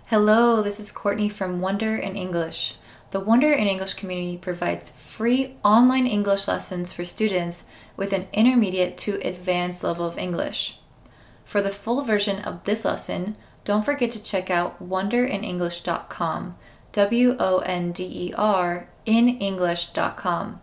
Hello, this is Courtney from Wonder in English. The Wonder in English community provides free online English lessons for students with an intermediate to advanced level of English. For the full version of this lesson, don't forget to check out wonderinenglish.com, WONDER in English.com.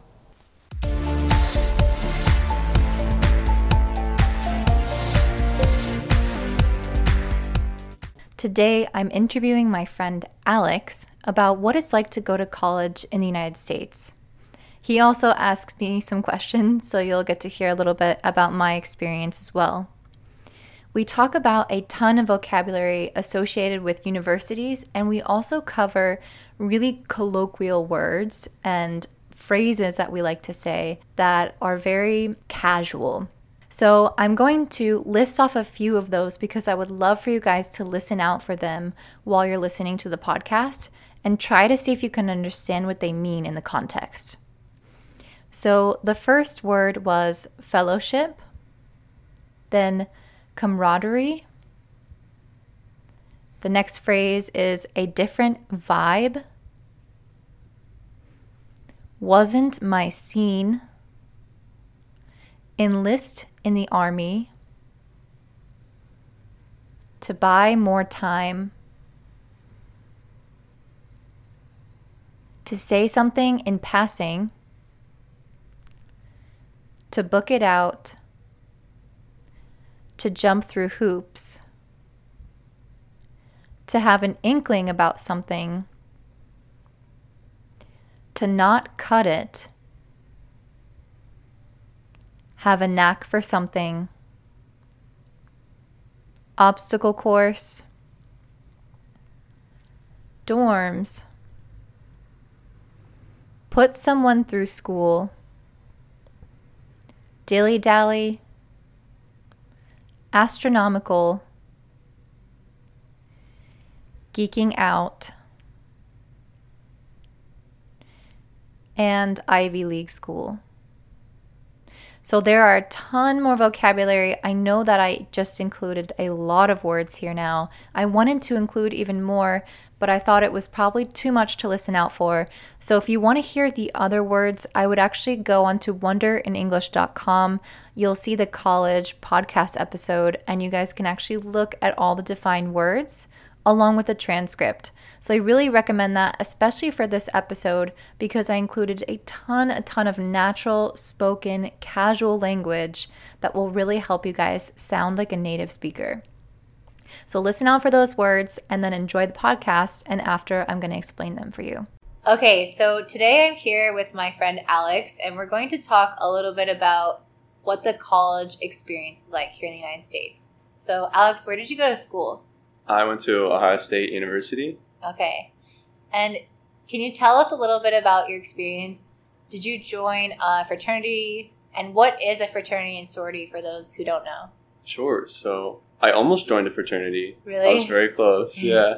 Today, I'm interviewing my friend Alex about what it's like to go to college in the United States. He also asked me some questions, so you'll get to hear a little bit about my experience as well. We talk about a ton of vocabulary associated with universities, and we also cover really colloquial words and phrases that we like to say that are very casual. So I'm going to list off a few of those because I would love for you guys to listen out for them while you're listening to the podcast and try to see if you can understand what they mean in the context. So the first word was fellowship, then camaraderie. The next phrase is a different vibe. Wasn't my scene. Enlist in the army. To buy more time. To say something in passing. To book it out. To jump through hoops. To have an inkling about something. To not cut it. Have a knack for something. Obstacle course. Dorms. Put someone through school. Dilly-dally. Astronomical. Geeking out. And Ivy League school. So there are a ton more vocabulary. I know that I just included a lot of words here now. I wanted to include even more, but I thought it was probably too much to listen out for. So if you want to hear the other words, I would actually go onto wonderinenglish.com. You'll see the college podcast episode, and you guys can actually look at all the defined words along with the transcript. So I really recommend that, especially for this episode, because I included a ton of natural spoken casual language that will really help you guys sound like a native speaker. So listen out for those words and then enjoy the podcast, and after I'm going to explain them for you. Okay, so today I'm here with my friend Alex, and we're going to talk a little bit about what the college experience is like here in the United States. So Alex, where did you go to school? I went to Ohio State University. Okay. And can you tell us a little bit about your experience? Did you join a fraternity? And what is a fraternity and sorority for those who don't know? Sure. So I almost joined a fraternity. Really? I was very close. Yeah.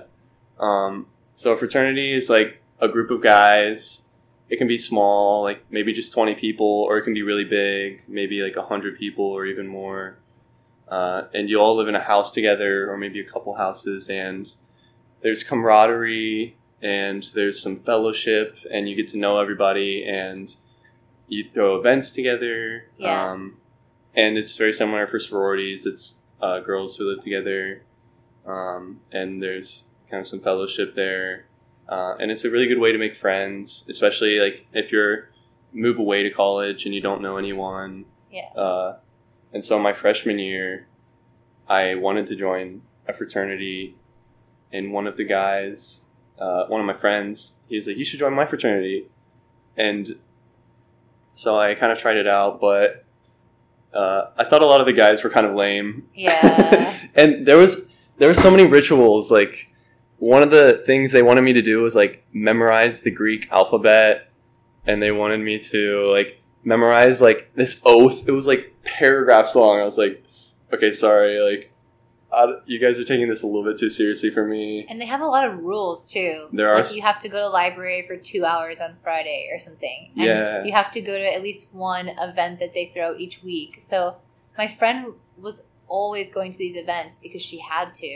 So a fraternity is like a group of guys. It can be small, like maybe just 20 people, or it can be really big, maybe like 100 people or even more. And you all live in a house together, or maybe a couple houses, and there's camaraderie, and there's some fellowship, and you get to know everybody, and you throw events together. Yeah. And it's very similar for sororities. It's girls who live together, and there's kind of some fellowship there. And it's a really good way to make friends, especially like if you're move away to college and you don't know anyone. Yeah. And so my freshman year, I wanted to join a fraternity, and one of the guys, one of my friends, he was like, "You should join my fraternity." And so I kind of tried it out, but I thought a lot of the guys were kind of lame. Yeah. And there was so many rituals. Like, one of the things they wanted me to do was like memorize the Greek alphabet, and they wanted me to like memorize like this oath. It was like paragraphs long. I was like, okay, sorry, like you guys are taking this a little bit too seriously for me. And they have a lot of rules too. There are. Like you have to go to the library for 2 hours on Friday or something. And yeah. You have to go to at least one event that they throw each week. So my friend was always going to these events because she had to.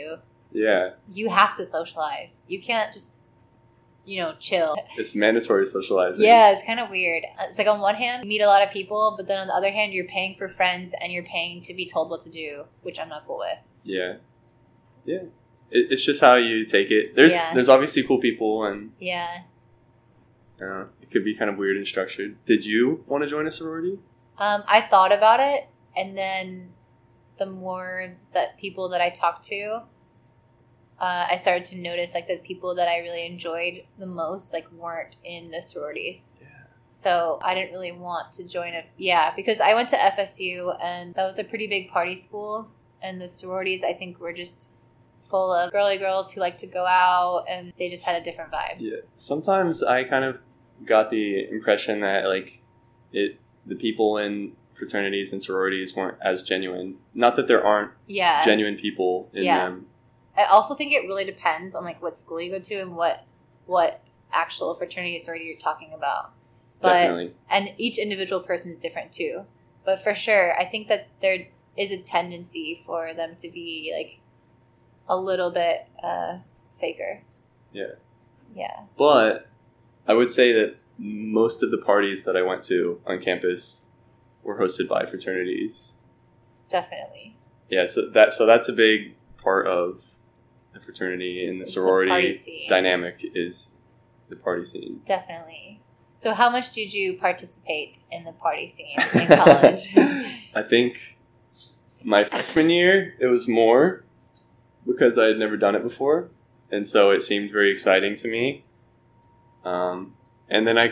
Yeah. You have to socialize. You can't just, chill. It's mandatory socializing. Yeah, it's kind of weird. It's like on one hand, you meet a lot of people, but then on the other hand, you're paying for friends and you're paying to be told what to do, which I'm not cool with. Yeah. Yeah. It's just how you take it. There's obviously cool people, and yeah, it could be kind of weird and structured. Did you want to join a sorority? I thought about it, and then the more that people that I talked to, I started to notice like the people that I really enjoyed the most like weren't in the sororities. Yeah. So I didn't really want to join it. Yeah, because I went to FSU and that was a pretty big party school, and the sororities I think were just full of girly girls who like to go out, and they just had a different vibe. Yeah. Sometimes I kind of got the impression that like the people in fraternities and sororities weren't as genuine. Not that there aren't genuine people in them. I also think it really depends on like what school you go to and what actual fraternity or sorority you're talking about. But, definitely. And each individual person is different too. But for sure, I think that there is a tendency for them to be like a little bit faker. Yeah. Yeah. But I would say that most of the parties that I went to on campus were hosted by fraternities. Definitely. Yeah, so that's a big part of the fraternity and the sorority dynamic is the party scene. Definitely. So how much did you participate in the party scene in college? I think my freshman year it was more because I had never done it before, and so it seemed very exciting to me. And then I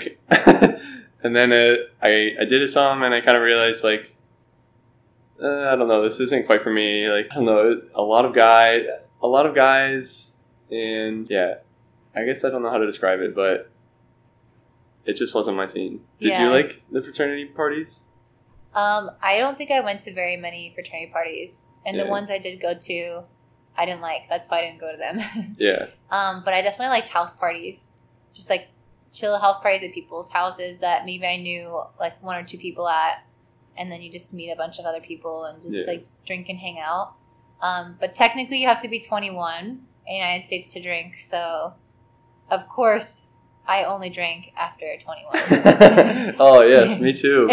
did some, and I kind of realized like I don't know, this isn't quite for me. Like I don't know, a lot of guys, and yeah, I guess I don't know how to describe it, but it just wasn't my scene. Did you like the fraternity parties? I don't think I went to very many fraternity parties, and the ones I did go to, I didn't like. That's why I didn't go to them. Yeah. But I definitely liked house parties, just like chill house parties at people's houses that maybe I knew like one or two people at, and then you just meet a bunch of other people and just like drink and hang out. But technically, you have to be 21 in the United States to drink. So, of course, I only drank after 21. Oh, yes, me too,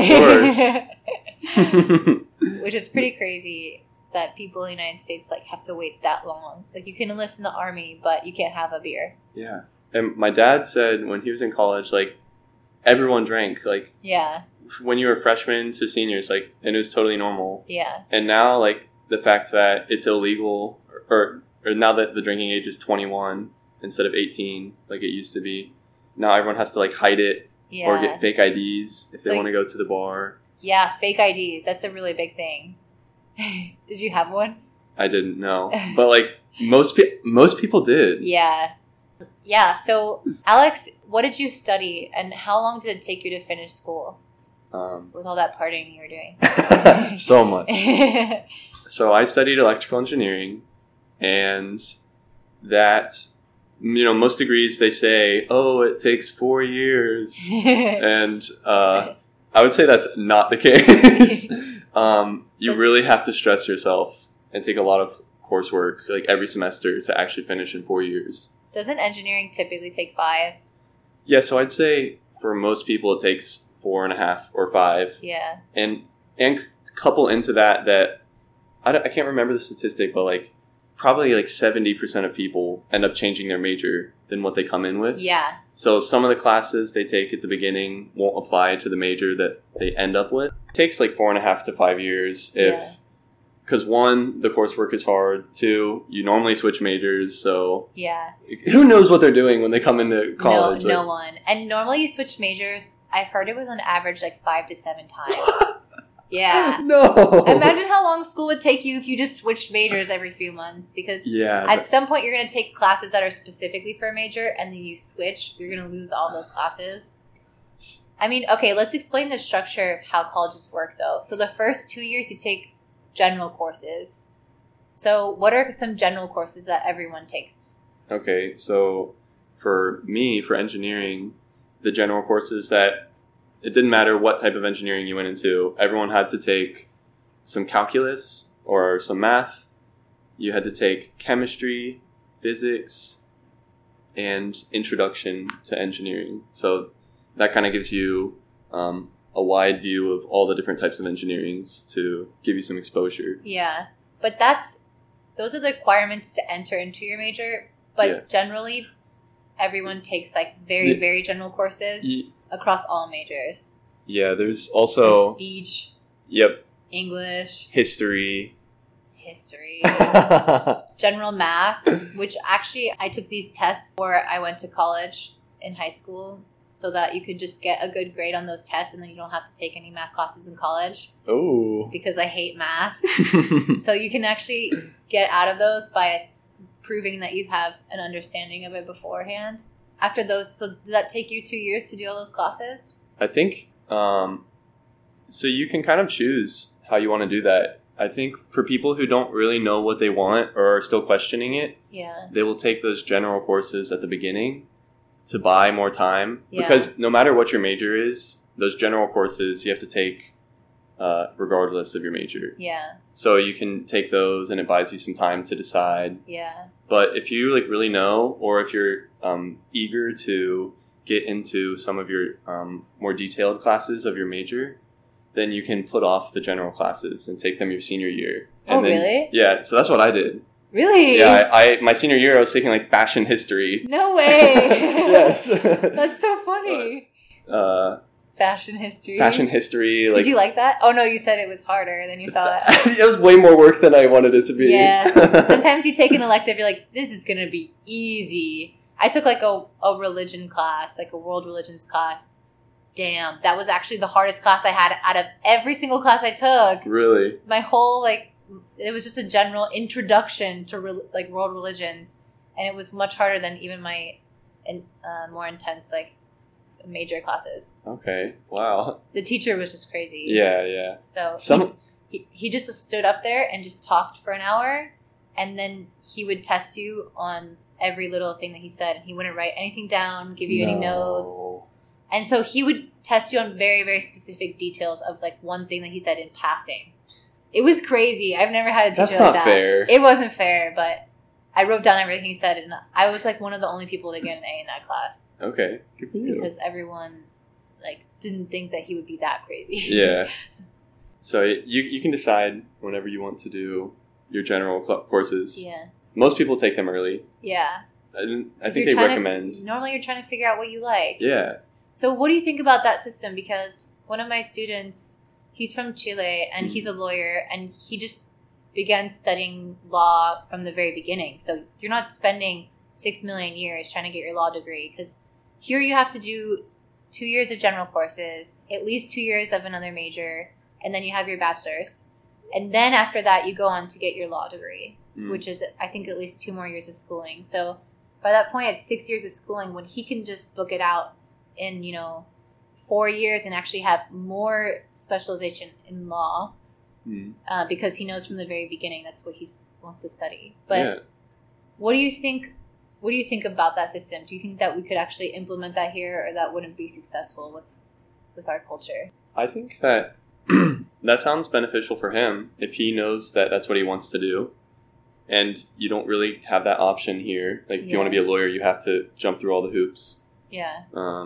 of course. Which is pretty crazy that people in the United States like have to wait that long. Like, you can enlist in the army, but you can't have a beer. Yeah. And my dad said when he was in college, like, everyone drank. Like, when you were freshmen to seniors, like, and it was totally normal. Yeah. And now, like, the fact that it's illegal, or now that the drinking age is 21 instead of 18, like it used to be, now everyone has to like hide it or get fake IDs if they want to go to the bar. Yeah, fake IDs. That's a really big thing. Did you have one? I didn't know, but like most people did. Yeah. Yeah. So, Alex, what did you study, and how long did it take you to finish school with all that partying you were doing? So much. So I studied electrical engineering, and that, most degrees they say, oh, it takes 4 years. And I would say that's not the case. You really have to stress yourself and take a lot of coursework like every semester to actually finish in 4 years. Doesn't engineering typically take 5? Yeah, so I'd say for most people it takes 4.5 or 5. Yeah. And couple into that I can't remember the statistic, but like probably like 70% of people end up changing their major than what they come in with. Yeah. So some of the classes they take at the beginning won't apply to the major that they end up with. It takes like 4.5 to 5 years because 1, the coursework is hard. 2, you normally switch majors, so who knows what they're doing when they come into college? No one. And normally you switch majors. I heard it was on average like 5 to 7 times. Yeah. No. Imagine how long school would take you if you just switched majors every few months, because at some point you're going to take classes that are specifically for a major, and then you switch. You're going to lose all those classes. I mean, okay, let's explain the structure of how colleges work, though. So the first 2 years you take general courses. So what are some general courses that everyone takes? Okay, so for me, for engineering, the general courses that it didn't matter what type of engineering you went into. Everyone had to take some calculus or some math, you had to take chemistry, physics, and introduction to engineering. So that kind of gives you a wide view of all the different types of engineerings to give you some exposure. Yeah. But those are the requirements to enter into your major. But generally, everyone takes like very general courses across all majors. Yeah, there's also speech. Yep. English. History. General math, which actually I took these tests before I went to college in high school so that you could just get a good grade on those tests and then you don't have to take any math classes in college. Oh. Because I hate math. So you can actually get out of those by proving that you have an understanding of it beforehand. After those, so does that take you 2 years to do all those classes? I think, so you can kind of choose how you want to do that. I think for people who don't really know what they want or are still questioning it, they will take those general courses at the beginning to buy more time. Because no matter what your major is, those general courses you have to take regardless of your major. Yeah. So you can take those and it buys you some time to decide. Yeah. But if you like really know, or if you're eager to get into some of your more detailed classes of your major, then you can put off the general classes and take them your senior year. And really? Yeah, so that's what I did. Really? Yeah, I my senior year I was taking like fashion history. No way! Yes. That's so funny. Fashion history. Like, did you like that? Oh no, you said it was harder than you thought. It was way more work than I wanted it to be. Yeah. Sometimes you take an elective, you're like, this is gonna be easy. I took like a religion class, like a world religions class. Damn, that was actually the hardest class I had out of every single class I took. Really? My whole, it was just a general introduction to, world religions. And it was much harder than even my more intense, major classes. Okay, wow. The teacher was just crazy. Yeah. So he just stood up there and just talked for an hour. And then he would test you on every little thing that he said. He wouldn't write anything down, give you any notes. And so he would test you on very, very specific details of one thing that he said in passing. It was crazy. I've never had a teacher like that. That's not fair. It wasn't fair, but I wrote down everything he said, and I was one of the only people to get an A in that class. Okay, good for you. Because everyone didn't think that he would be that crazy. Yeah. So you can decide whenever you want to do your general courses. Yeah. Most people take them early. Yeah. I think they recommend. Normally, you're trying to figure out what you like. Yeah. So what do you think about that system? Because one of my students, he's from Chile, and he's a lawyer, and he just began studying law from the very beginning. So you're not spending 6 million years trying to get your law degree, because here you have to do 2 years of general courses, at least 2 years of another major, and then you have your bachelor's. And then after that, you go on to get your law degree, which is, I think, at least 2 more years of schooling. So by that point, it's 6 years of schooling when he can just book it out in 4 years and actually have more specialization in law because he knows from the very beginning that's what he wants to study. But what do you think about that system? Do you think that we could actually implement that here, or that wouldn't be successful with our culture? I think that that sounds beneficial for him if he knows that that's what he wants to do. And you don't really have that option here. If you want to be a lawyer, you have to jump through all the hoops. Yeah.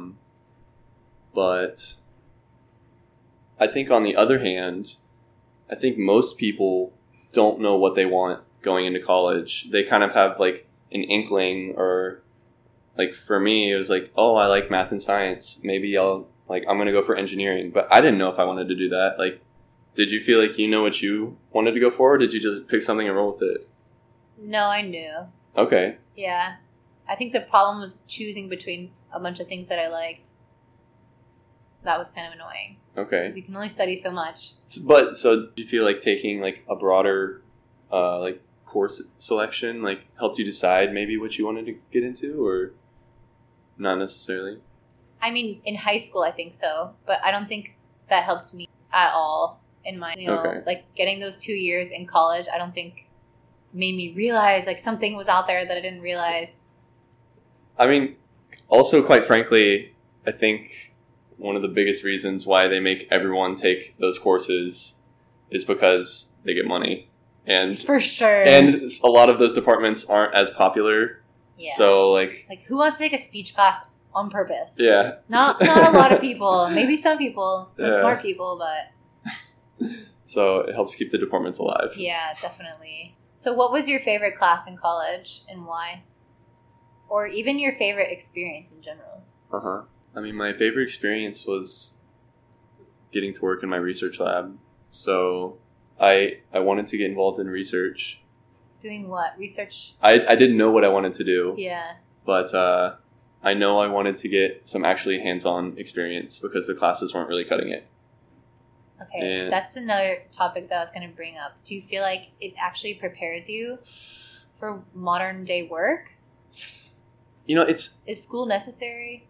But I think on the other hand, I think most people don't know what they want going into college. They kind of have an inkling, or for me, it was oh, I like math and science. Maybe I'm going to go for engineering, but I didn't know if I wanted to do that. Did you feel you know what you wanted to go for, or did you just pick something and roll with it? No, I knew. Okay. Yeah. I think the problem was choosing between a bunch of things that I liked. That was kind of annoying. Okay. Because you can only study so much. But, so do you feel taking a broader course selection helped you decide maybe what you wanted to get into, or not necessarily? I mean, in high school, I think so. But I don't think that helped me at all in my, getting those 2 years in college, I don't think made me realize something was out there that I didn't realize. I mean, also, quite frankly, I think one of the biggest reasons why they make everyone take those courses is because they get money. And for sure. And a lot of those departments aren't as popular. Yeah. So like who wants to take a speech class on purpose? Yeah. Not a lot of people. Maybe some people, some Yeah. smart people, but So it helps keep the departments alive. yeah, definitely. So what was your favorite class in college and why? Or even your favorite experience in general? Uh-huh. I mean, my favorite experience was getting to work in my research lab. So I wanted to get involved in research. Doing what? Research? I didn't know what I wanted to do. Yeah. But I know I wanted to get some actually hands-on experience because the classes weren't really cutting it. Okay, And- that's another topic that I was going to bring up. Do you feel like it actually prepares you for modern day work? You know, Is school necessary?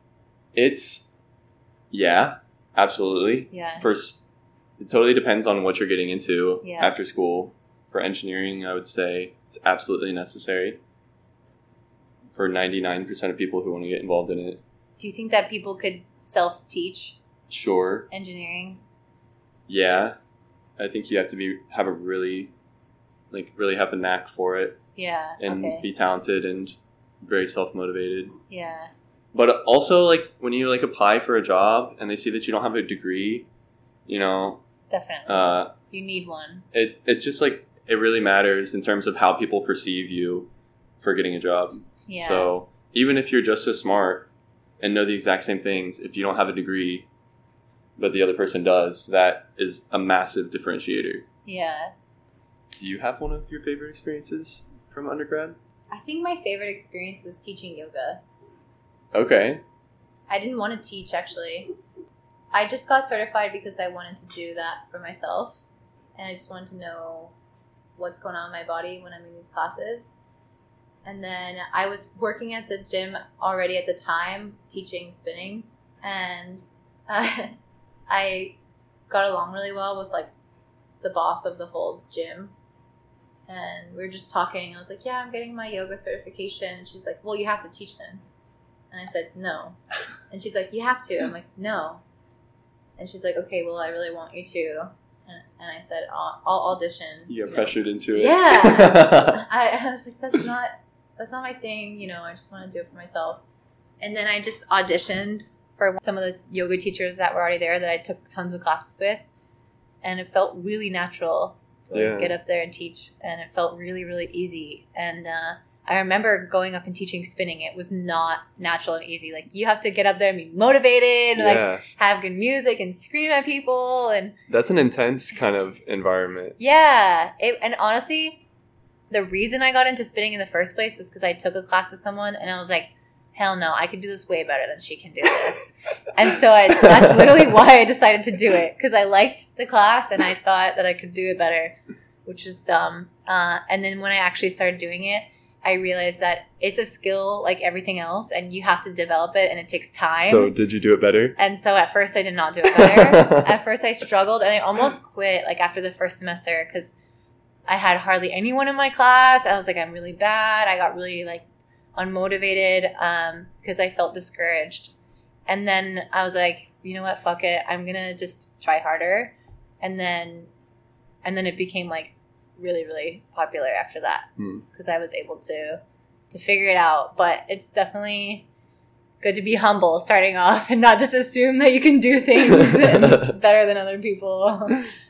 yeah, absolutely. Yeah. First, it totally depends on what you're getting into Yeah. after school. For engineering, I would say it's absolutely necessary for 99% of people who want to get involved in it. Do you think that people could self-teach Sure. engineering? Yeah. I think you have to have a really have a knack for it Yeah. and Okay. be talented and very self-motivated. Yeah. But also, like, when you, like, apply for a job and they see that you don't have a degree, you know, Definitely. You need one. it just, like, it really matters in terms of how people perceive you for getting a job. Yeah. So even if you're just as smart and know the exact same things, if you don't have a degree, but the other person does, that is a massive differentiator. Yeah. Do you have one of your favorite experiences from undergrad? I think my favorite experience was teaching yoga. Okay. I didn't want to teach, actually. I just got certified because I wanted to do that for myself. And I just wanted to know what's going on in my body when I'm in these classes. And then I was working at the gym already at the time, teaching spinning. And I got along really well with, like, the boss of the whole gym. And we were just talking. I was like, yeah, I'm getting my yoga certification. And she's like, well, you have to teach them. And I said, no. And she's like, you have to. I'm like, no. And she's like, okay, well, I really want you to. And I said, I'll audition. You got pressured into it. Yeah. I was like, that's not my thing. I just want to do it for myself. And then I just auditioned for some of the yoga teachers that were already there that I took tons of classes with. And it felt really natural to get up there and teach. And it felt really, really easy. And I remember going up and teaching spinning. It was not natural and easy. Like, you have to get up there and be motivated, and like have good music and scream at people. And that's an intense kind of environment. Yeah. And honestly, the reason I got into spinning in the first place was because I took a class with someone and I was like, hell no, I could do this way better than she can do this. And so that's literally why I decided to do it, because I liked the class and I thought that I could do it better, which was dumb. And then when I actually started doing it, I realized that it's a skill like everything else, and you have to develop it, and it takes time. So did you do it better? And so at first I did not do it better. At first I struggled, and I almost quit like after the first semester because I had hardly anyone in my class. I was like, I'm really bad. I got really like unmotivated because I felt discouraged. And then I was like, you know what? Fuck it. I'm gonna just try harder. And then it became like really, really popular after that because I was able to figure it out. But it's definitely good to be humble starting off and not just assume that you can do things better than other people.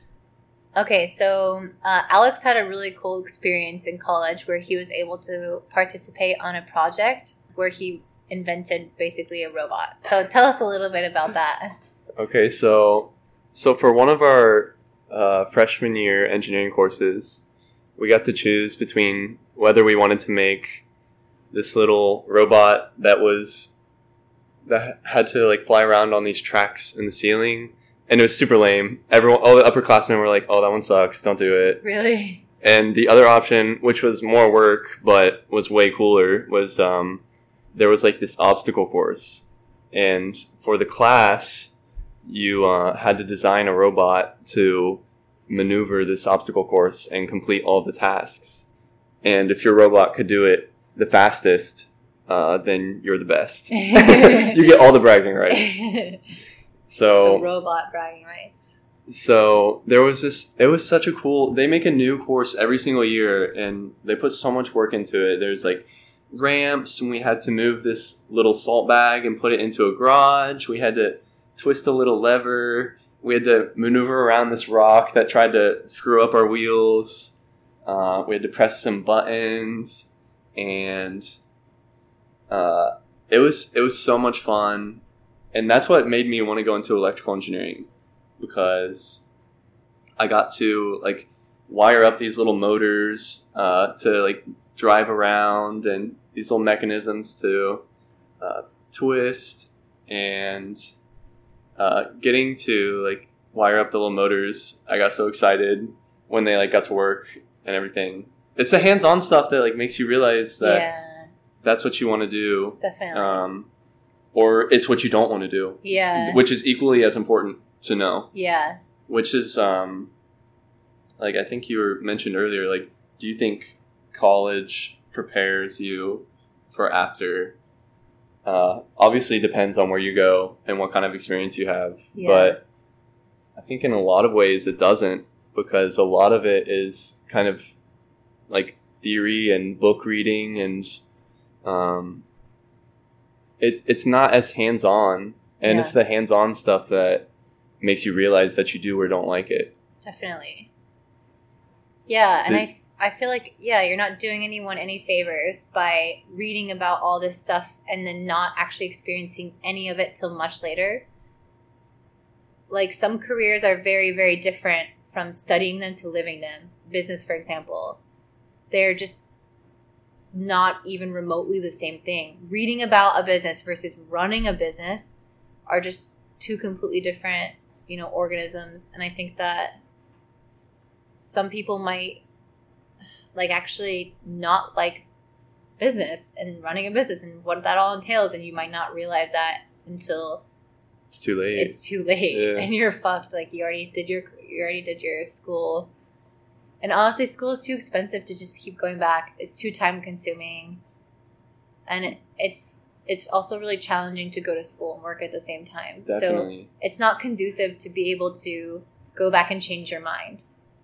Okay, so Alex had a really cool experience in college where he was able to participate on a project where he invented basically a robot. So tell us a little bit about that. Okay, so for one of our freshman year engineering courses, we got to choose between whether we wanted to make this little robot that had to like fly around on these tracks in the ceiling, and it was super lame. All the upperclassmen were like, "Oh, that one sucks. Don't do it." Really? And the other option, which was more work but was way cooler, was there was like this obstacle course, and for the class, you had to design a robot to maneuver this obstacle course and complete all the tasks. And if your robot could do it the fastest, then you're the best. You get all the bragging rights. The So robot bragging rights. So there was this, it was such a cool, they make a new course every single year and they put so much work into it. There's like ramps and we had to move this little salt bag and put it into a garage. We had to twist a little lever. We had to maneuver around this rock that tried to screw up our wheels. We had to press some buttons and it was so much fun. And that's what made me want to go into electrical engineering. Because I got to like wire up these little motors to like drive around and these little mechanisms to twist and getting to like wire up the little motors. I got so excited when they like got to work and everything. It's the hands-on stuff that like makes you realize that that's what you want to do. Definitely. Or it's what you don't want to do. Yeah. Which is equally as important to know. Yeah. Which is, like, I think you mentioned earlier, like, do you think college prepares you for after? Obviously, it depends on where you go and what kind of experience you have. Yeah. But I think in a lot of ways it doesn't, because a lot of it is kind of, like, theory and book reading, and it's not as hands-on, and it's the hands-on stuff that makes you realize that you do or don't like it. Definitely. Yeah, and I feel like, you're not doing anyone any favors by reading about all this stuff and then not actually experiencing any of it till much later. Like, some careers are very, very different from studying them to living them. Business, for example. They're just not even remotely the same thing. Reading about a business versus running a business are just two completely different organisms. And I think that some people might like actually not like business and running a business and what that all entails, and you might not realize that until it's too late. Yeah. And you're fucked. Like you already did your school, and honestly school is too expensive to just keep going back. It's too time consuming, and it's also really challenging to go to school and work at the same time. Definitely. So it's not conducive to be able to go back and change your mind,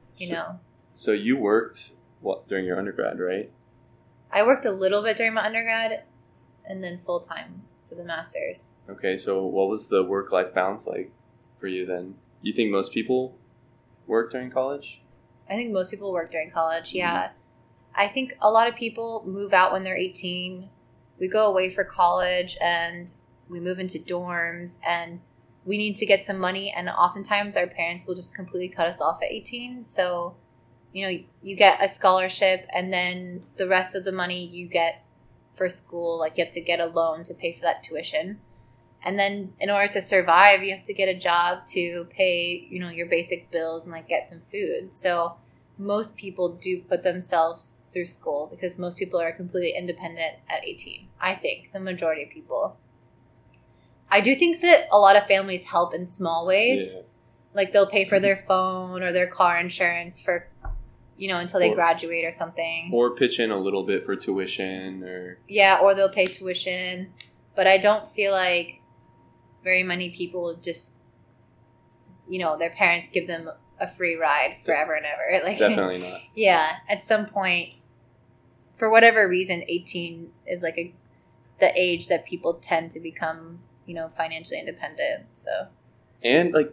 So you worked, during your undergrad, right? I worked a little bit during my undergrad and then full-time for the master's. Okay, so what was the work-life balance like for you then? You think most people work during college? I think most people work during college, yeah. I think a lot of people move out when they're 18. We go away for college and we move into dorms and we need to get some money, and oftentimes our parents will just completely cut us off at 18. So, you get a scholarship and then the rest of the money you get for school, like you have to get a loan to pay for that tuition. And then in order to survive, you have to get a job to pay, your basic bills and like get some food. So most people do put themselves through school because most people are completely independent at 18. I think the majority of people. I do think that a lot of families help in small ways. Yeah. Like they'll pay for their phone or their car insurance for, until they graduate or something. Or pitch in a little bit for tuition or... Yeah, or they'll pay tuition. But I don't feel like very many people just, their parents give them a free ride forever and ever. Like, definitely not. Yeah, at some point, for whatever reason, 18 is like the age that people tend to become, financially independent. So, and like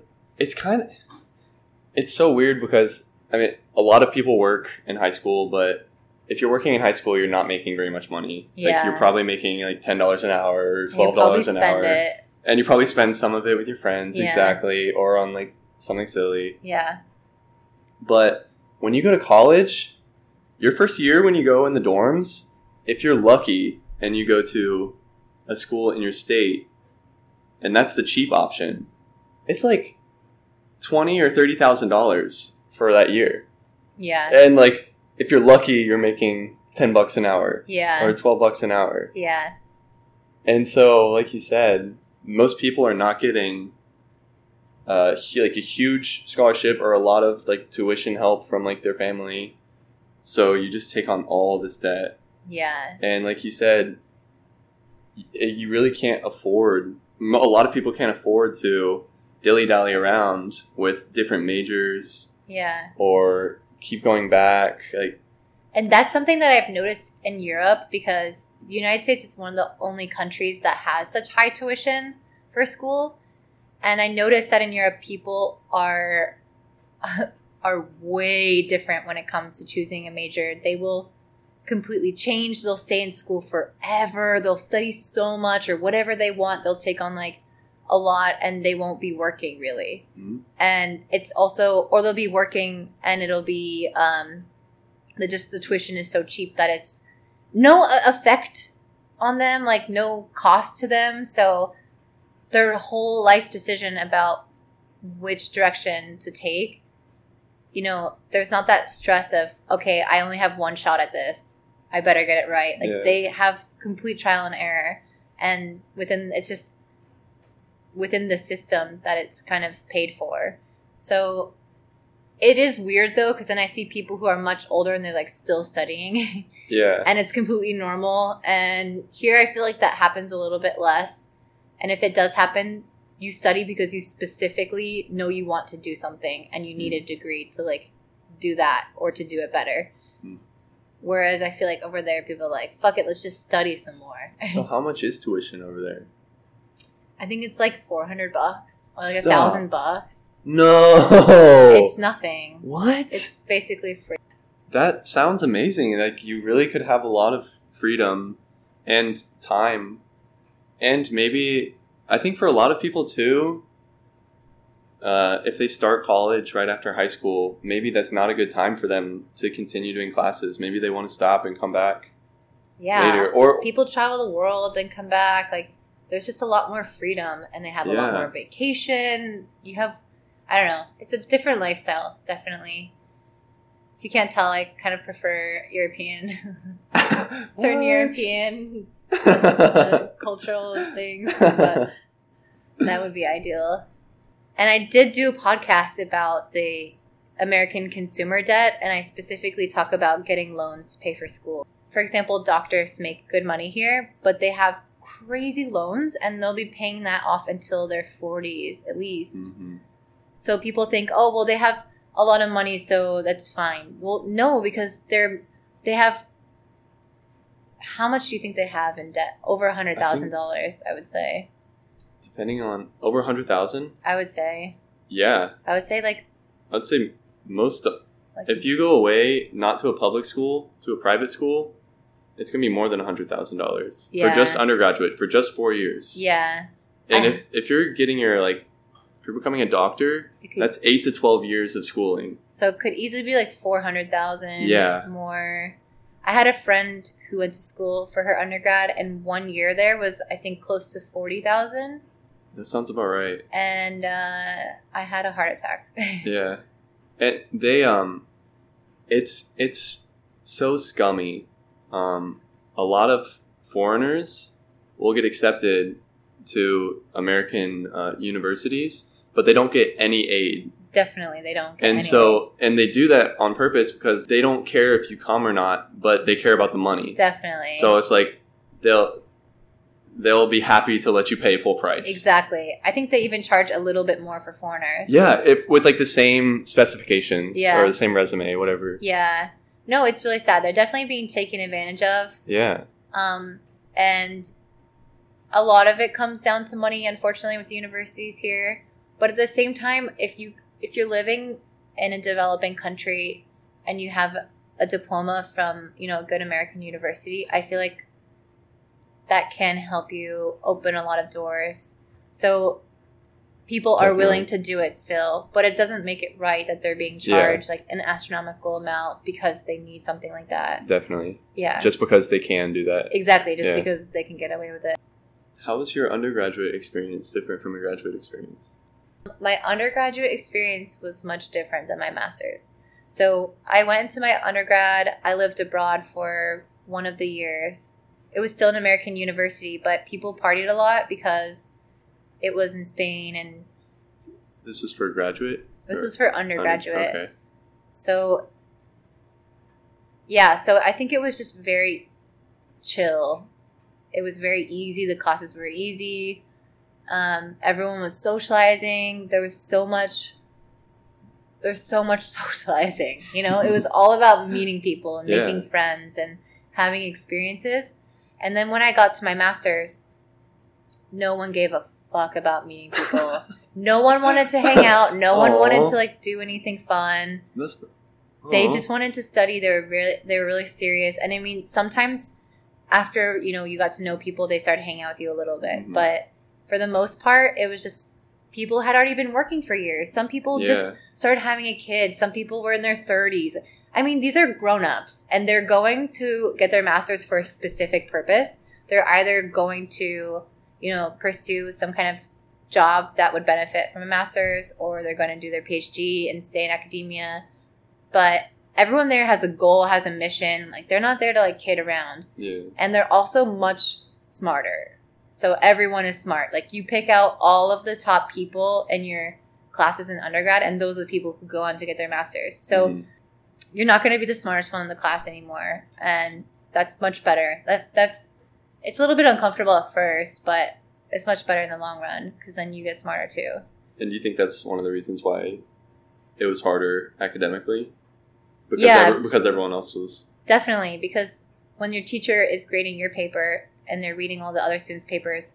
it's so weird because a lot of people work in high school, but if you're working in high school, you're not making very much money. Yeah. Like you're probably making like $10 an hour or $12 an hour, and you probably spend some of it with your friends, exactly, or on like something silly. Yeah. But when you go to college, your first year when you go in the dorms, if you're lucky and you go to a school in your state, and that's the cheap option, it's like $20,000 or $30,000 for that year. Yeah. And like if you're lucky, you're making $10 an hour. Yeah. Or $12 an hour. Yeah. And so, like you said, most people are not getting like a huge scholarship or a lot of like tuition help from like their family. So you just take on all this debt. Yeah. And like you said, you really can't afford. A lot of people can't afford to dilly-dally around with different majors Yeah. or keep going back. Like, And that's something that I've noticed in Europe, because the United States is one of the only countries that has such high tuition for school. And I noticed that in Europe, people are way different when it comes to choosing a major. They will completely change. They'll stay in school forever. They'll study so much, or whatever they want. They'll take on like a lot, and they won't be working really. mm-hmm. And it's also, or they'll be working and it'll be, the tuition is so cheap that it's no effect on them, like no cost to them. So their whole life decision about which direction to take, you know, there's not that stress of, okay, I only have one shot at this, I better get it right. Like they have complete trial and error, and it's just within the system that it's kind of paid for. So it is weird though, because then I see people who are much older and they're like still studying. Yeah. And it's completely normal. And here I feel like that happens a little bit less. And if it does happen, you study because you specifically know you want to do something and you need a degree to like do that or to do it better. Mm. Whereas I feel like over there, people are like, fuck it, let's just study some more. So how much is tuition over there? I think it's like $400 or like Stop. $1,000. No. It's nothing. What? It's basically free. That sounds amazing. Like, you really could have a lot of freedom and time. And maybe, I think for a lot of people too, if they start college right after high school, maybe that's not a good time for them to continue doing classes. Maybe they want to stop and come back later. Or people travel the world and come back. Like, there's just a lot more freedom, and they have a lot more vacation. You have, I don't know, it's a different lifestyle, definitely. If you can't tell, I kind of prefer European, certain European cultural things, but that would be ideal. And I did do a podcast about the American consumer debt, and I specifically talk about getting loans to pay for school. For example, doctors make good money here, but they have crazy loans, and they'll be paying that off until their 40s at least. Mm-hmm. So people think, oh, well, they have a lot of money, so that's fine. Well, no, because they have, how much do you think they have in debt? Over $100,000, I would say. Depending on, over 100,000? I would say. Yeah. I would say like. I'd say most, if you go away, not to a public school, to a private school, it's going to be more than $100,000 for just undergraduate, for just 4 years. Yeah. And if you're getting your, like, if you're becoming a doctor, that's 8 to 12 years of schooling. So it could easily be like 400,000 more. I had a friend who went to school for her undergrad, and 1 year there was, I think, close to 40,000. That sounds about right. And I had a heart attack. Yeah. And they, it's so scummy. A lot of foreigners will get accepted to American universities, but they don't get any aid. Definitely, they don't get any aid. And they do that on purpose because they don't care if you come or not, but they care about the money. Definitely. So it's like they'll be happy to let you pay full price. Exactly. I think they even charge a little bit more for foreigners. Yeah, if with like the same specifications or the same resume, whatever. Yeah. No, it's really sad. They're definitely being taken advantage of. Yeah. And a lot of it comes down to money, unfortunately, with the universities here. But at the same time, if you're living in a developing country and you have a diploma from, a good American university, I feel like that can help you open a lot of doors. So people are willing to do it still, but it doesn't make it right that they're being charged like an astronomical amount because they need something like that. Definitely. Yeah. Just because they can do that. Exactly. Just because they can get away with it. How was your undergraduate experience different from your graduate experience? My undergraduate experience was much different than my master's. So I went into my undergrad. I lived abroad for one of the years. It was still an American university, but people partied a lot because it was in Spain. And this was for graduate? This was for undergraduate. Okay. So, yeah. So I think it was just very chill. It was very easy. The classes were easy. Everyone was socializing. There's so much socializing. You know, it was all about meeting people and making friends and having experiences. And then when I got to my master's, no one gave a fuck about meeting people. No one wanted to hang out. No one wanted to like do anything fun. They just wanted to study. They were really serious. And I mean, sometimes after, you know, you got to know people, they started hanging out with you a little bit. Mm-hmm. But for the most part, it was just people had already been working for years. Some people just started having a kid. Some people were in their 30s. I mean, these are grown-ups, and they're going to get their master's for a specific purpose. They're either going to, you know, pursue some kind of job that would benefit from a master's, or they're going to do their PhD and stay in academia. But everyone there has a goal, has a mission. Like, they're not there to, like, kid around. Yeah. And they're also much smarter. So everyone is smart. Like, you pick out all of the top people in your classes in undergrad, and those are the people who go on to get their master's. So you're not going to be the smartest one in the class anymore. And that's much better. It's a little bit uncomfortable at first, but it's much better in the long run, because then you get smarter too. And do you think that's one of the reasons why it was harder academically? Because everyone else was... Definitely, because when your teacher is grading your paper and they're reading all the other students' papers,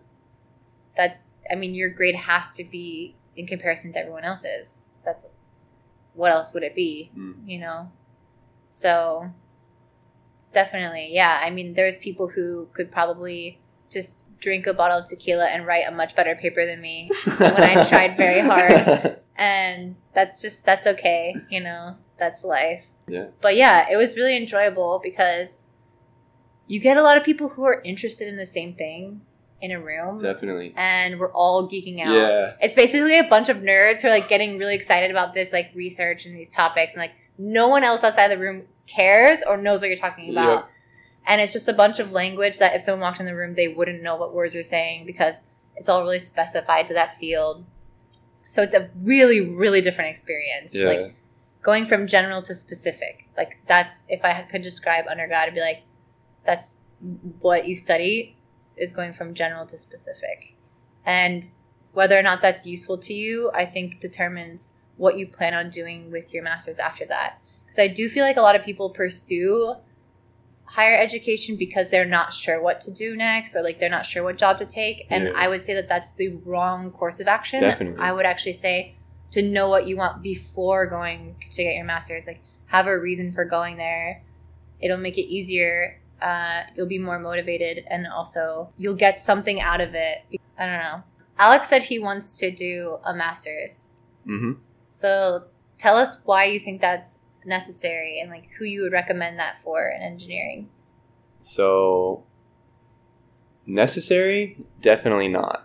your grade has to be in comparison to everyone else's. What else would it be, you know? So, definitely, yeah. I mean, there's people who could probably just drink a bottle of tequila and write a much better paper than me when I tried very hard. And that's okay, you know? That's life. Yeah. But yeah, it was really enjoyable because you get a lot of people who are interested in the same thing in a room. Definitely. And we're all geeking out. Yeah. It's basically a bunch of nerds who are like getting really excited about this like research and these topics, and like no one else outside the room cares or knows what you're talking about. Yep. And it's just a bunch of language that if someone walked in the room, they wouldn't know what words you're saying because it's all really specified to that field. So it's a really, really different experience. Yeah. Like going from general to specific. Like that's, if I could describe undergrad, I'd be like, that's what you study is going from general to specific. And whether or not that's useful to you, I think determines what you plan on doing with your master's after that. Because I do feel like a lot of people pursue higher education because they're not sure what to do next, or like they're not sure what job to take. And I would say that that's the wrong course of action. Definitely. I would actually say to know what you want before going to get your master's. Like, have a reason for going there. It'll make it easier. You'll be more motivated, and also you'll get something out of it. I don't know. Alex said he wants to do a master's. Mm-hmm. So tell us why you think that's necessary and like who you would recommend that for in engineering. So necessary? Definitely not.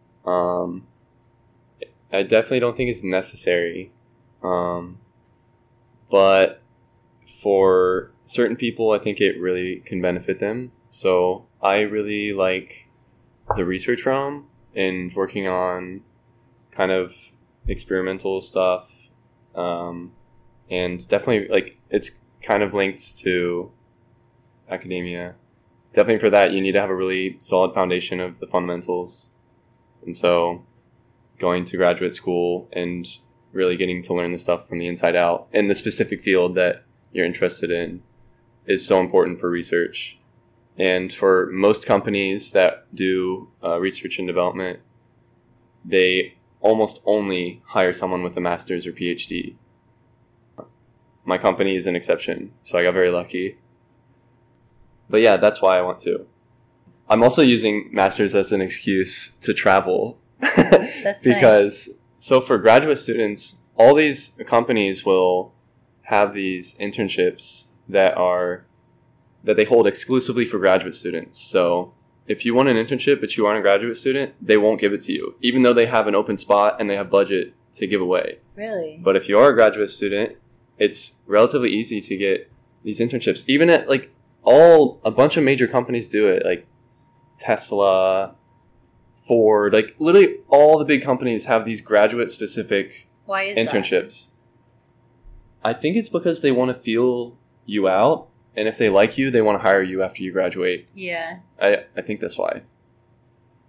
I definitely don't think it's necessary. But for certain people, I think it really can benefit them. So I really like the research realm and working on kind of experimental stuff. And definitely, like, it's kind of linked to academia. Definitely for that, you need to have a really solid foundation of the fundamentals. And so going to graduate school and really getting to learn the stuff from the inside out in the specific field that you're interested in is so important for research. And for most companies that do research and development, they almost only hire someone with a master's or PhD. My company is an exception, so I got very lucky. But yeah, that's why I want to. I'm also using master's as an excuse to travel. That's because, nice. So for graduate students, all these companies will have these internships that they hold exclusively for graduate students. So if you want an internship but you aren't a graduate student, they won't give it to you, even though they have an open spot and they have budget to give away. Really? But if you are a graduate student, it's relatively easy to get these internships. Even at like a bunch of major companies do it, like Tesla, Ford, like literally all the big companies have these graduate specific internships. That? I think it's because they want to feel you out, and if they like you, they want to hire you after you graduate. Yeah. I think that's why.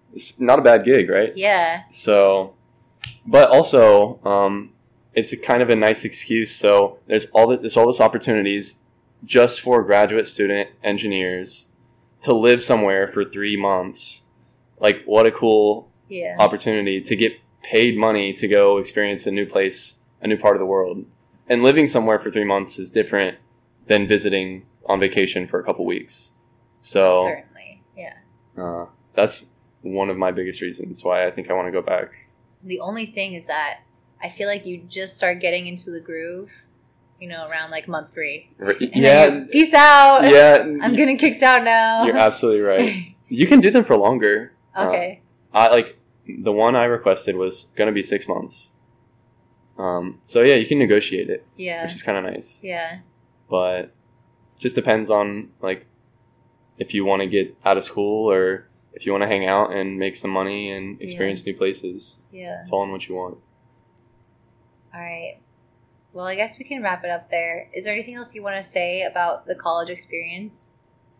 it's not a bad gig, right? Yeah. So, but also, it's a kind of a nice excuse. So there's all this opportunities just for graduate student engineers to live somewhere for 3 months. Like, what a cool opportunity to get paid money to go experience a new place, a new part of the world. And living somewhere for 3 months is different than visiting on vacation for a couple weeks. So certainly, yeah. That's one of my biggest reasons why I think I want to go back. The only thing is that I feel like you just start getting into the groove, around like month 3. Yeah. Peace out. Yeah. I'm getting kicked out now. You're absolutely right. You can do them for longer. Okay. The one I requested was going to be 6 months. So yeah, you can negotiate it. Yeah. Which is kind of nice. Yeah. But just depends on like if you want to get out of school or if you want to hang out and make some money and experience new places. Yeah. It's all in what you want. All right. Well, I guess we can wrap it up there. Is there anything else you want to say about the college experience?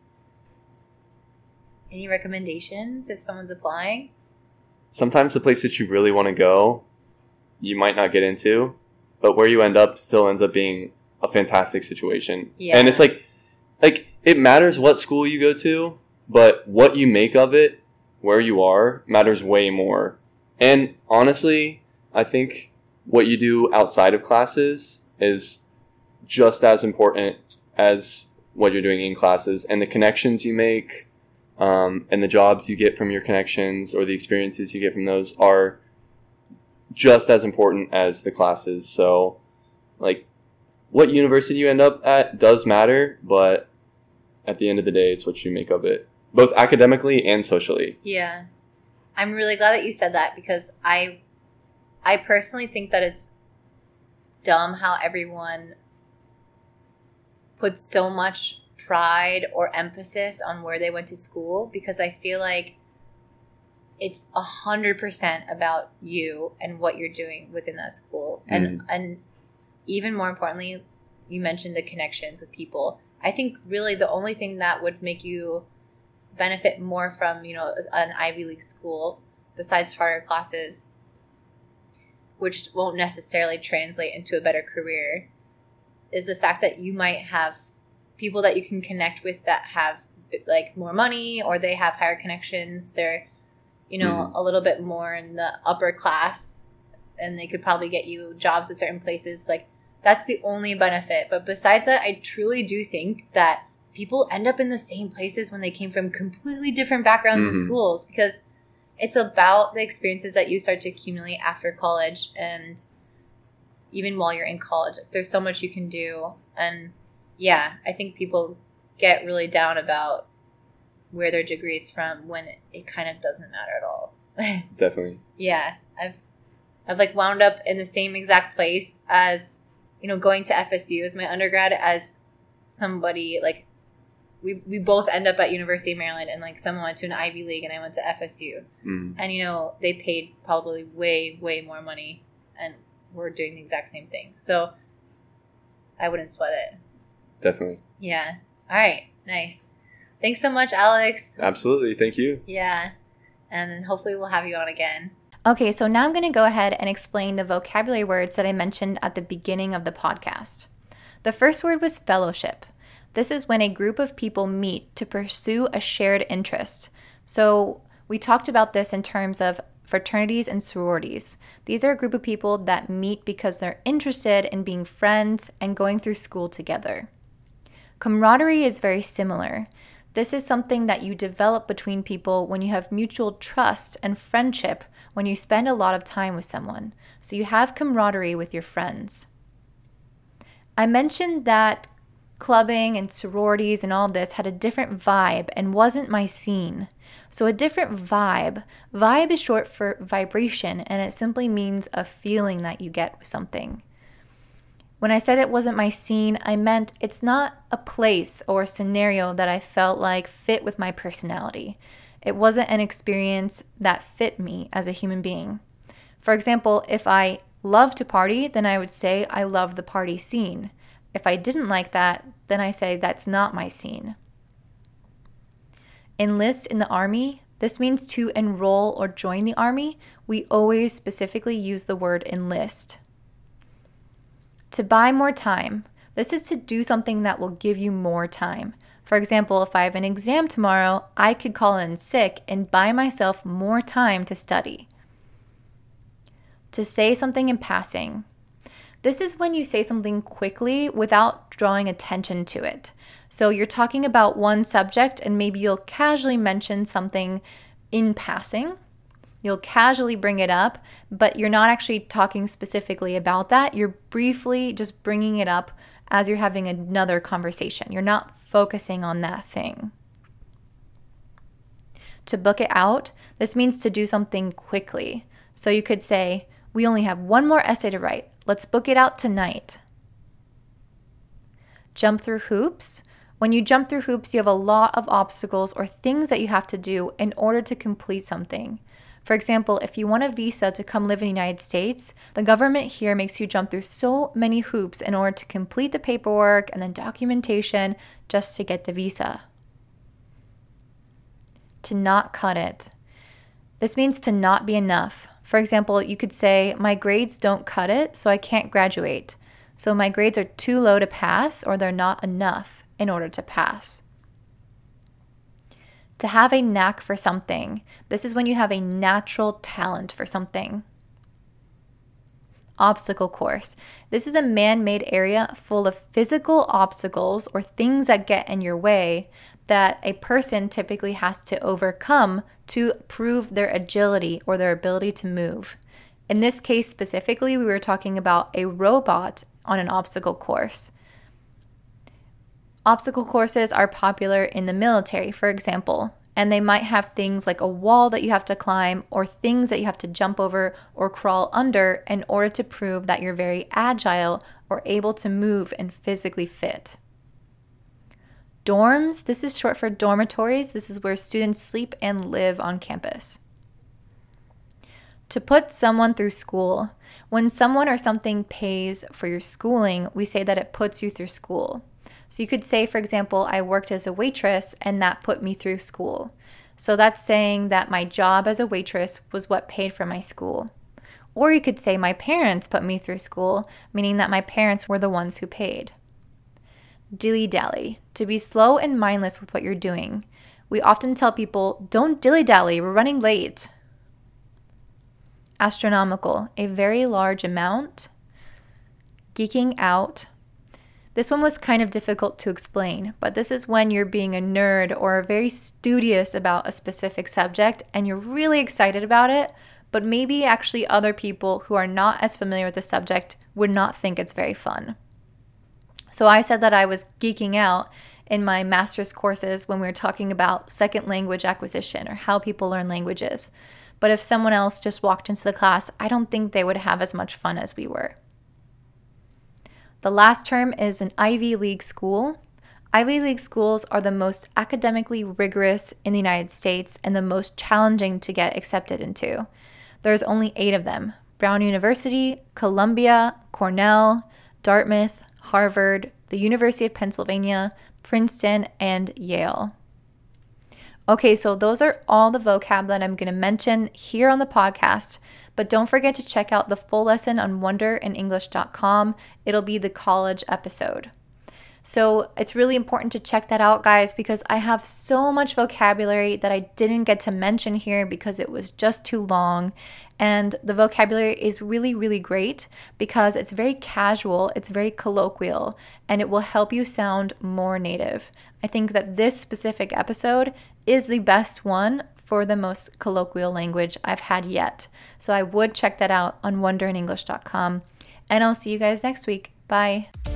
Any recommendations if someone's applying? Sometimes the place that you really want to go, you might not get into, but where you end up still ends up being a fantastic situation. Yeah. And it's like it matters what school you go to, but what you make of it, where you are, matters way more. And honestly, I think what you do outside of classes is just as important as what you're doing in classes, and the connections you make, and the jobs you get from your connections or the experiences you get from those are just as important as the classes. So, like, what university you end up at does matter, but at the end of the day, it's what you make of it, both academically and socially. Yeah. I'm really glad that you said that because I personally think that it's dumb how everyone puts so much pride or emphasis on where they went to school, because I feel like it's 100% about you and what you're doing within that school. And even more importantly, you mentioned the connections with people. I think really the only thing that would make you benefit more from, an Ivy League school, besides harder classes, which won't necessarily translate into a better career, is the fact that you might have people that you can connect with that have like more money, or they have higher connections. They're, a little bit more in the upper class, and they could probably get you jobs at certain places. Like, that's the only benefit. But besides that, I truly do think that people end up in the same places when they came from completely different backgrounds and schools, because it's about the experiences that you start to accumulate after college, and even while you're in college. There's so much you can do. And yeah, I think people get really down about where their degree is from when it kind of doesn't matter at all. Definitely. Yeah. I've like wound up in the same exact place as, going to FSU as my undergrad, as somebody like we both end up at University of Maryland, and like someone went to an Ivy League and I went to FSU. And they paid probably way, way more money, and we're doing the exact same thing. So I wouldn't sweat it. Definitely. Yeah. All right. Nice. Thanks so much, Alex. Absolutely. Thank you. Yeah. And then hopefully we'll have you on again. Okay, so now I'm going to go ahead and explain the vocabulary words that I mentioned at the beginning of the podcast. The first word was fellowship. This is when a group of people meet to pursue a shared interest. So we talked about this in terms of fraternities and sororities. These are a group of people that meet because they're interested in being friends and going through school together. Camaraderie is very similar. This is something that you develop between people when you have mutual trust and friendship when you spend a lot of time with someone. So you have camaraderie with your friends. I mentioned that clubbing and sororities and all this had a different vibe and wasn't my scene. So a different vibe. Vibe is short for vibration, and it simply means a feeling that you get with something. When I said it wasn't my scene, I meant it's not a place or a scenario that I felt like fit with my personality. It wasn't an experience that fit me as a human being. For example, if I love to party, then I would say I love the party scene. If I didn't like that, then I say that's not my scene. Enlist in the Army, This means to enroll or join the Army. We always specifically use the word enlist. To buy more time. This is to do something that will give you more time. For example, if I have an exam tomorrow, I could call in sick and buy myself more time to study. To say something in passing. This is when you say something quickly without drawing attention to it. So you're talking about one subject and maybe you'll casually mention something in passing. You'll casually bring it up, but you're not actually talking specifically about that. You're briefly just bringing it up as you're having another conversation. You're not focusing on that thing. To book it out, this means to do something quickly. So you could say, we only have one more essay to write. Let's book it out tonight. Jump through hoops. When you jump through hoops, you have a lot of obstacles or things that you have to do in order to complete something. For example, if you want a visa to come live in the United States, the government here makes you jump through so many hoops in order to complete the paperwork and then documentation just to get the visa. To not cut it. This means to not be enough. For example, you could say, my grades don't cut it, so I can't graduate. So my grades are too low to pass, or they're not enough in order to pass. To have a knack for something. This is when you have a natural talent for something. Obstacle course. This is a man-made area full of physical obstacles or things that get in your way that a person typically has to overcome to prove their agility or their ability to move. In this case specifically, we were talking about a robot on an obstacle course. Obstacle courses are popular in the military, for example, and they might have things like a wall that you have to climb or things that you have to jump over or crawl under in order to prove that you're very agile or able to move and physically fit. Dorms, this is short for dormitories. This is where students sleep and live on campus. To put someone through school. When someone or something pays for your schooling, we say that it puts you through school. So you could say, for example, I worked as a waitress and that put me through school. So that's saying that my job as a waitress was what paid for my school. Or you could say my parents put me through school, meaning that my parents were the ones who paid. Dilly-dally, to be slow and mindless with what you're doing. We often tell people, don't dilly-dally, we're running late. Astronomical, a very large amount. Geeking out. This one was kind of difficult to explain, but this is when you're being a nerd or very studious about a specific subject and you're really excited about it, but maybe actually other people who are not as familiar with the subject would not think it's very fun. So I said that I was geeking out in my master's courses when we were talking about second language acquisition or how people learn languages. But if someone else just walked into the class, I don't think they would have as much fun as we were. The last term is an Ivy League school. Ivy League schools are the most academically rigorous in the United States and the most challenging to get accepted into. There's only 8 of them: Brown University, Columbia, Cornell, Dartmouth, Harvard, the University of Pennsylvania, Princeton, and Yale. Okay, so those are all the vocab that I'm going to mention here on the podcast, but don't forget to check out the full lesson on wonderinenglish.com. It'll be the college episode. So it's really important to check that out, guys, because I have so much vocabulary that I didn't get to mention here because it was just too long. And the vocabulary is really, really great because it's very casual, it's very colloquial, and it will help you sound more native. I think that this specific episode is the best one for the most colloquial language I've had yet. So I would check that out on wonderinenglish.com. And I'll see you guys next week. Bye.